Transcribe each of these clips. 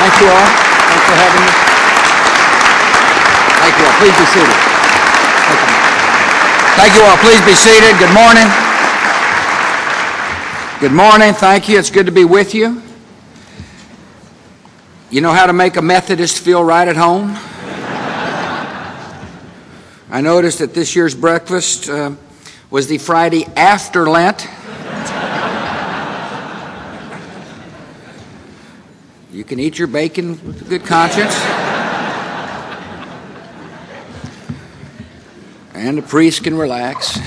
Thank you all. Thanks for having me. Thank you all. Please be seated. Thank you all. Please be seated. Good morning. Good morning. Thank you. It's good to be with you. You know how to make a Methodist feel right at home? I noticed that this year's breakfast was the Friday after Lent. You can eat your bacon with a good conscience. And the priest can relax.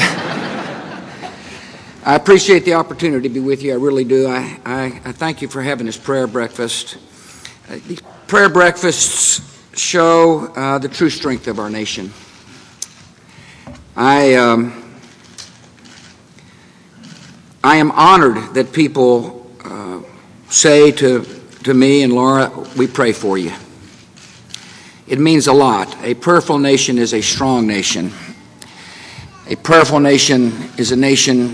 I appreciate the opportunity to be with you. I really do. I thank you for having this prayer breakfast. These prayer breakfasts show the true strength of our nation. I am honored that people say to me and Laura, we pray for you. It means a lot. A prayerful nation is a strong nation. A prayerful nation is a nation,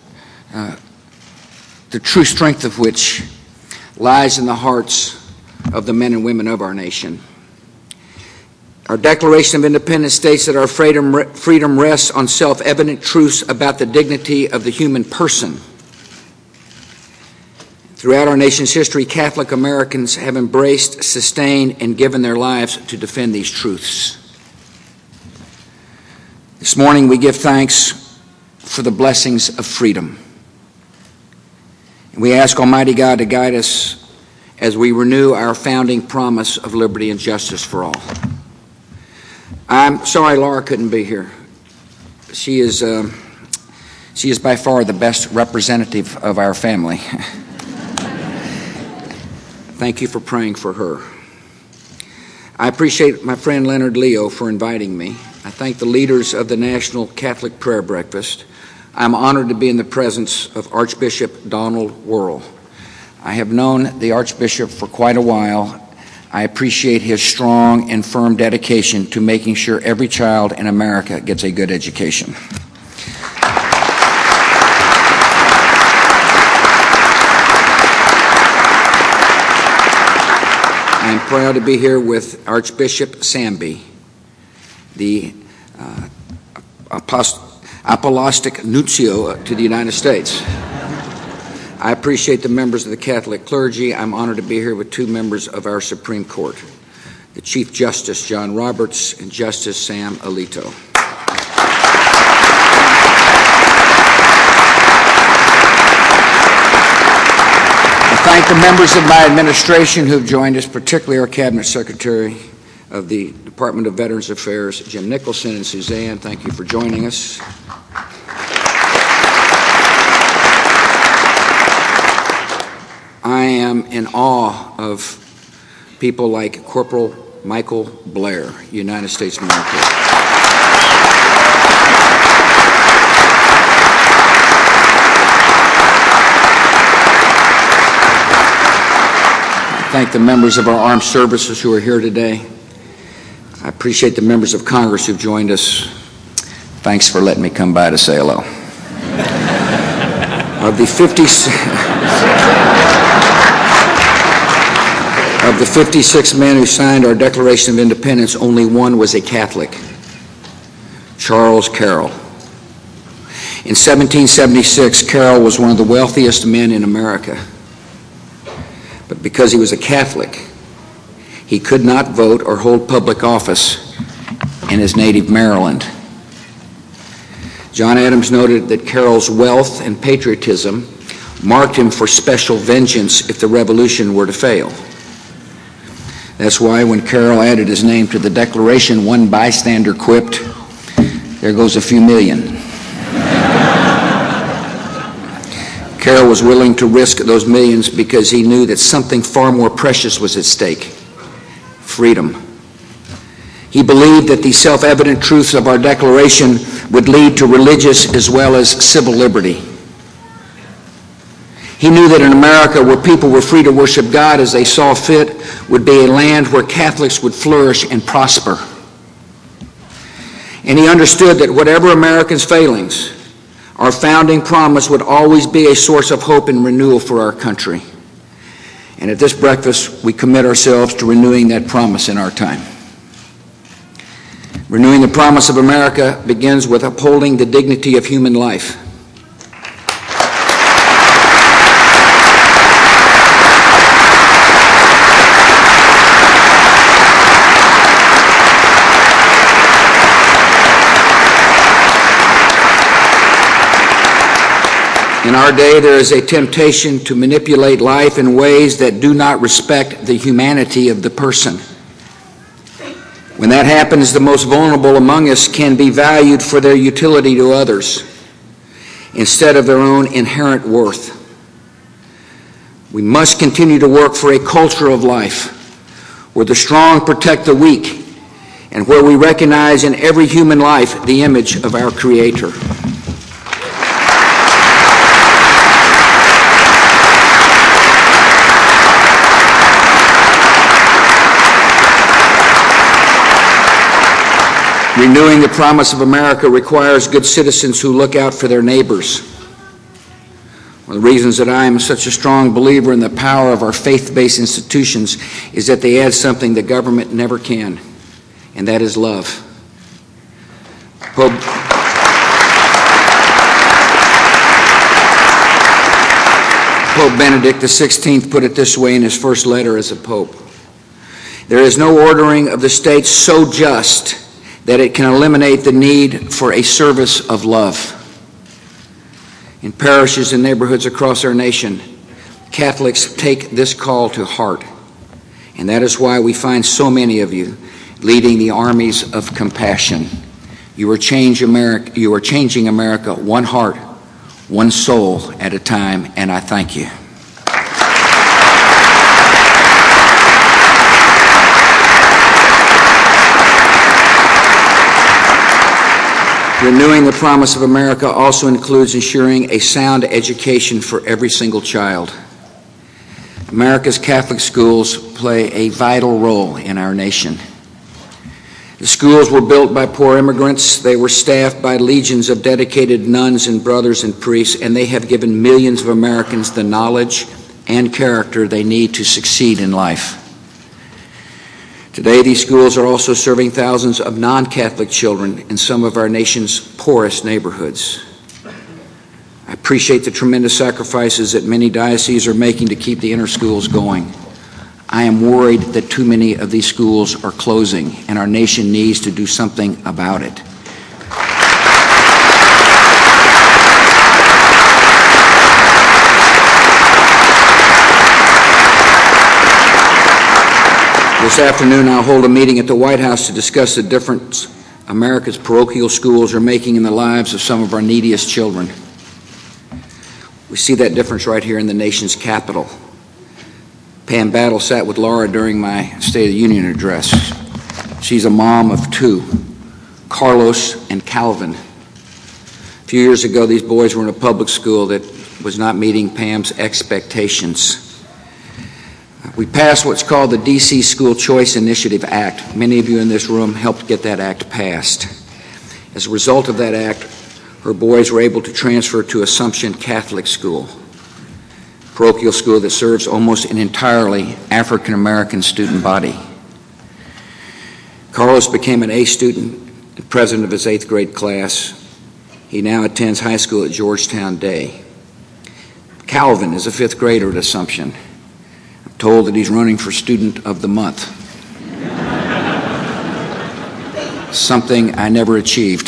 the true strength of which lies in the hearts of the men and women of our nation. Our Declaration of Independence states that our freedom rests on self-evident truths about the dignity of the human person. Throughout our nation's history, Catholic Americans have embraced, sustained, and given their lives to defend these truths. This morning we give thanks for the blessings of freedom. And we ask Almighty God to guide us as we renew our founding promise of liberty and justice for all. I'm sorry Laura couldn't be here. She is by far the best representative of our family. Thank you for praying for her. I appreciate my friend Leonard Leo for inviting me. I thank the leaders of the National Catholic Prayer Breakfast. I'm honored to be in the presence of Archbishop Donald Wuerl. I have known the Archbishop for quite a while. I appreciate his strong and firm dedication to making sure every child in America gets a good education. I'm proud to be here with Archbishop Samby, the Apostolic Nuncio to the United States. I appreciate the members of the Catholic clergy. I'm honored to be here with two members of our Supreme Court, the Chief Justice John Roberts and Justice Sam Alito. I thank the members of my administration who've joined us, particularly our Cabinet Secretary of the Department of Veterans Affairs, Jim Nicholson, and Suzanne. Thank you for joining us. I am in awe of people like Corporal Michael Blair, United States Marine Corps. I thank the members of our armed services who are here today. I appreciate the members of Congress who've joined us. Thanks for letting me come by to say hello. Of the 56 men who signed our Declaration of Independence, only one was a Catholic, Charles Carroll. In 1776, Carroll was one of the wealthiest men in America. But because he was a Catholic, he could not vote or hold public office in his native Maryland. John Adams noted that Carroll's wealth and patriotism marked him for special vengeance if the revolution were to fail. That's why when Carroll added his name to the Declaration, one bystander quipped, "There goes a few million." Carroll was willing to risk those millions because he knew that something far more precious was at stake: freedom. He believed that the self-evident truths of our Declaration would lead to religious as well as civil liberty. He knew that in America, where people were free to worship God as they saw fit, would be a land where Catholics would flourish and prosper. And he understood that whatever Americans' failings, our founding promise would always be a source of hope and renewal for our country. And at this breakfast, we commit ourselves to renewing that promise in our time. Renewing the promise of America begins with upholding the dignity of human life. In our day, there is a temptation to manipulate life in ways that do not respect the humanity of the person. When that happens, the most vulnerable among us can be valued for their utility to others instead of their own inherent worth. We must continue to work for a culture of life where the strong protect the weak and where we recognize in every human life the image of our Creator. Renewing the promise of America requires good citizens who look out for their neighbors. One of the reasons that I am such a strong believer in the power of our faith-based institutions is that they add something the government never can, and that is love. Pope Benedict XVI put it this way in his first letter as a pope: "There is no ordering of the state so just that it can eliminate the need for a service of love." In parishes and neighborhoods across our nation, Catholics take this call to heart, and that is why we find so many of you leading the armies of compassion. You are changing America one heart, one soul at a time, and I thank you. Renewing the promise of America also includes ensuring a sound education for every single child. America's Catholic schools play a vital role in our nation. The schools were built by poor immigrants. They were staffed by legions of dedicated nuns and brothers and priests, and they have given millions of Americans the knowledge and character they need to succeed in life. Today, these schools are also serving thousands of non-Catholic children in some of our nation's poorest neighborhoods. I appreciate the tremendous sacrifices that many dioceses are making to keep the inner schools going. I am worried that too many of these schools are closing, and our nation needs to do something about it. This afternoon, I'll hold a meeting at the White House to discuss the difference America's parochial schools are making in the lives of some of our neediest children. We see that difference right here in the nation's capital. Pam Battle sat with Laura during my State of the Union address. She's a mom of two, Carlos and Calvin. A few years ago, these boys were in a public school that was not meeting Pam's expectations. We passed what's called the D.C. School Choice Initiative Act. Many of you in this room helped get that act passed. As a result of that act, her boys were able to transfer to Assumption Catholic School, a parochial school that serves almost an entirely African American student body. Carlos became an A student and president of his 8th grade class. He now attends high school at Georgetown Day. Calvin is a 5th grader at Assumption. Told that he's running for Student of the Month. Something I never achieved.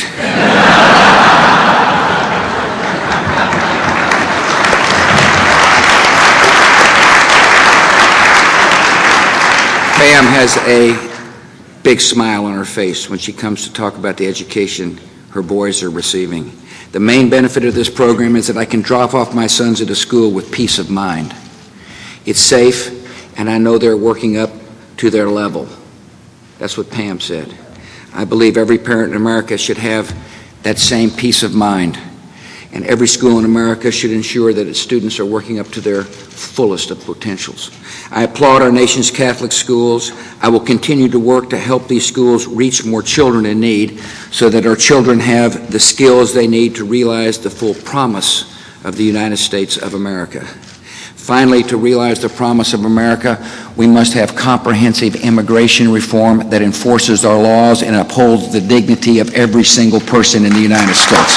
Pam has a big smile on her face when she comes to talk about the education her boys are receiving. The main benefit of this program is that I can drop off my sons at a school with peace of mind. It's safe, and I know they're working up to their level. That's what Pam said. I believe every parent in America should have that same peace of mind, and every school in America should ensure that its students are working up to their fullest of potentials. I applaud our nation's Catholic schools. I will continue to work to help these schools reach more children in need so that our children have the skills they need to realize the full promise of the United States of America. Finally, to realize the promise of America, we must have comprehensive immigration reform that enforces our laws and upholds the dignity of every single person in the United States.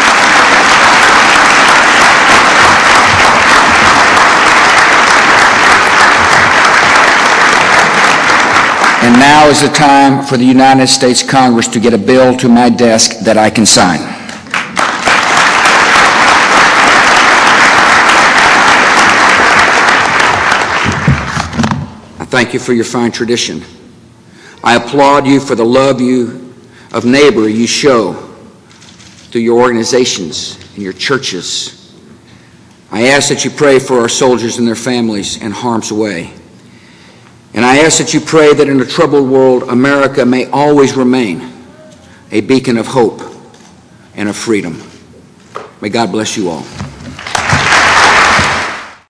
And now is the time for the United States Congress to get a bill to my desk that I can sign. I thank you for your fine tradition. I applaud you for the love of neighbor you show through your organizations and your churches. I ask that you pray for our soldiers and their families in harm's way. And I ask that you pray that in a troubled world, America may always remain a beacon of hope and of freedom. May God bless you all.